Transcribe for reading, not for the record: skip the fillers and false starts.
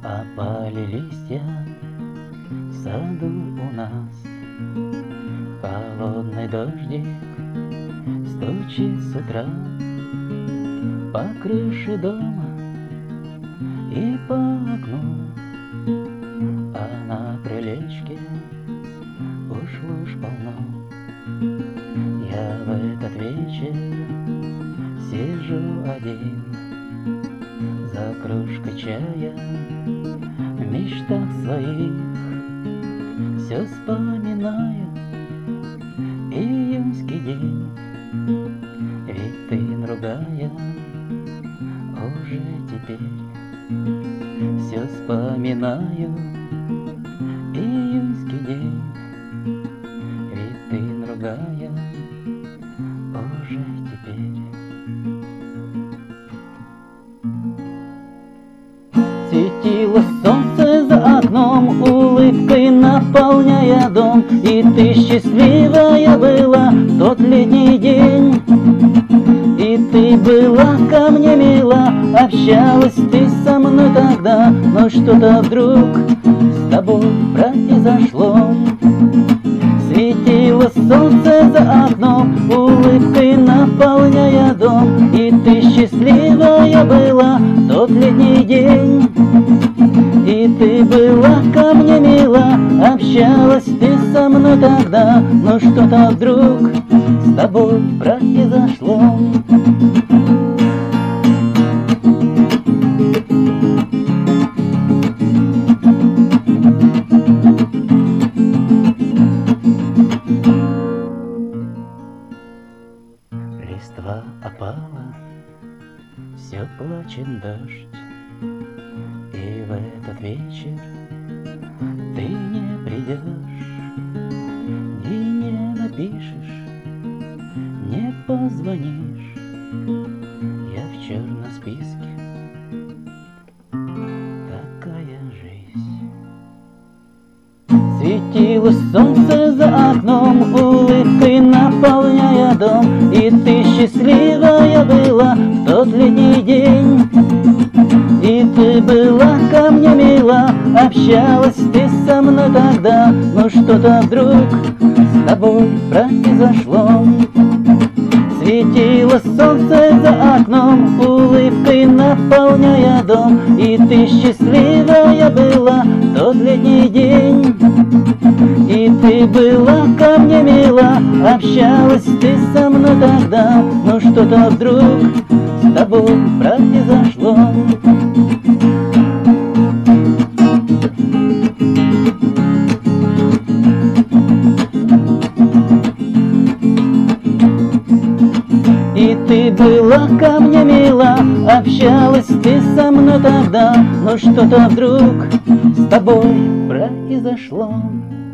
Опали листья в саду у нас, холодный дождик стучит с утра по крыше дома и по окну, а на крылечке уж луж полно. Я в этот вечер сижу один за кружкой чая, в мечтах своих все вспоминаю июньский день. Ведь ты, другая, уже теперь все вспоминаю июньский день. Ведь ты, другая, уже теперь. Светило солнце за окном, улыбкой наполняя дом, и ты счастливая была в тот летний день. И ты была ко мне мила, общалась ты со мной тогда, но что-то вдруг с тобой произошло. Светило солнце за окном, улыбкой наполняя дом, и ты счастливая была в тот летний день. И ты была ко мне мила, общалась ты со мной тогда, но что-то вдруг с тобой произошло. Листва опала, все плачет дождь, и в этот вечер ты не придешь и не напишешь, не позвонишь. Я в черном списке, такая жизнь. Светило солнце за окном, улыбкой наполняя дом, и ты счастливая была в тот летний день. И ты была ко мне мила, общалась ты со мной тогда, но что-то вдруг с тобой произошло. Светило солнце за окном, улыбкой наполняя дом, и ты счастливая была в тот летний день. И ты была ко мне мила, общалась ты со мной тогда, но что-то вдруг с тобой произошло. И ты была ко мне мила, общалась ты со мной тогда, но что-то вдруг с тобой произошло.